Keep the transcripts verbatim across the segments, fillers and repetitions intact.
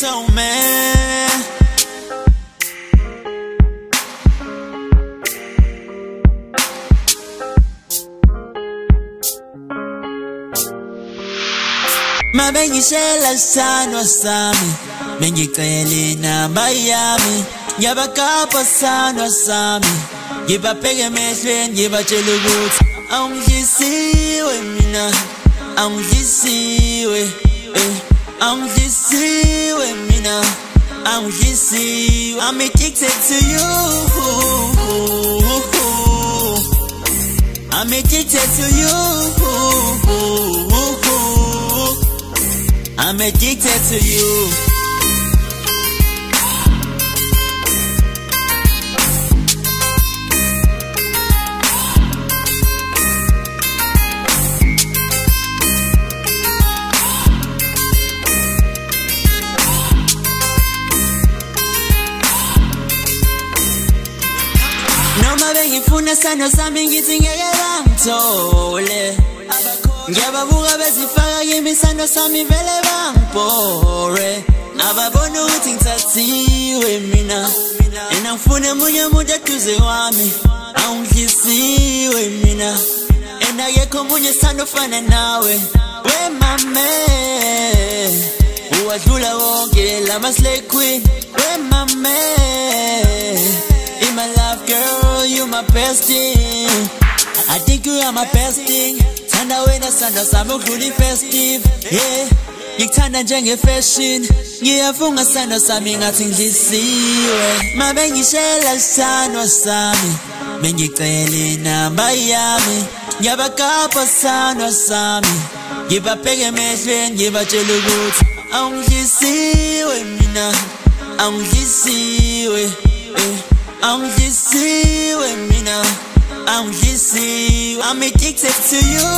gentleman. Mabengishela sano sami, mengicela inamba yami, ngiyabakapa sano sami, ngibabheke emehlweni ngibatshela ukuthi awungidlisiwe mina, awungidlisiwe, eh, awungidlisiwe mina, awungidlisiwe. I'm addicted to you, I'm addicted to you, I'm addicted to you. Noma bengifuna sano sami ngithi ngeke bangithole, ngiyababuka bezifaka kimi sano sami vele bangibhore, ababona ukuthi ngithathiwe mina, and ngifuna munye umuntu eduze wami, awungidlisiwe mina, and akekho munye sano ofana nawe. We mame uwadlula wonke lama slay queen, we mame in my life girl, you my best thing, I think you are my best thing. Thanda wena sandla sami ukudlula festive, yeah, ngikuthanda njenge fashion, ngiyafunga sandla sami ngathi ngidlisiwe. Mabengishela sandla sami, bengicela inamba yami, ngiyabakapa sandla sami, ngibabheke emehlweni ngibatshela ukuthi awungidlisiwe mina, awungidlisiwe, eh, awungidlisiwe mina, awungidlisiwe. I'm addicted to you,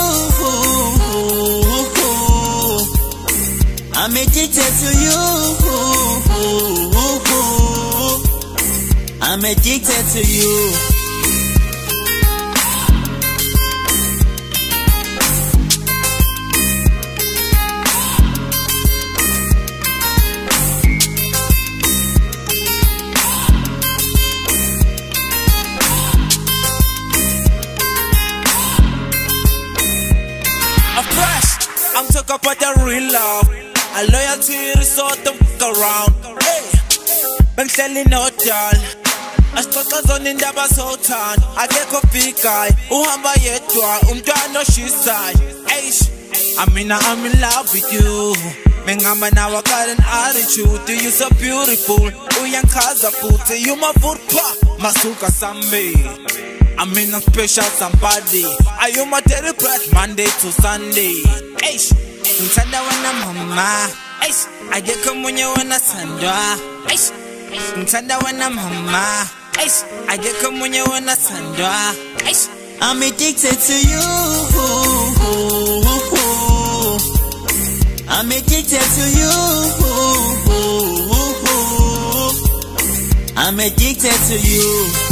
I'm addicted to you, I'm addicted to you. I'm talking about the real love, a loyalty is sort of around. Hey, bengihleli nodala, asixoxa zona indaba sothando, akekho big guy, uhamba yedwa, umntwana oshisayo. Eish, I mean I'm in love with you. Mengama now I got an attitude, you so beautiful. Uyankaza futhi, you my footpa, masuka sambi. I mean I'm special somebody. Are you my daily bread Monday to Sunday? Eish, ngithanda wena mama. Eish, akekho munye wena sandwa. Eish, ngithanda wena mama. Eish, akekho munye wena sandwa. Eish, I'm addicted to you, I'm addicted to you, I'm addicted to you.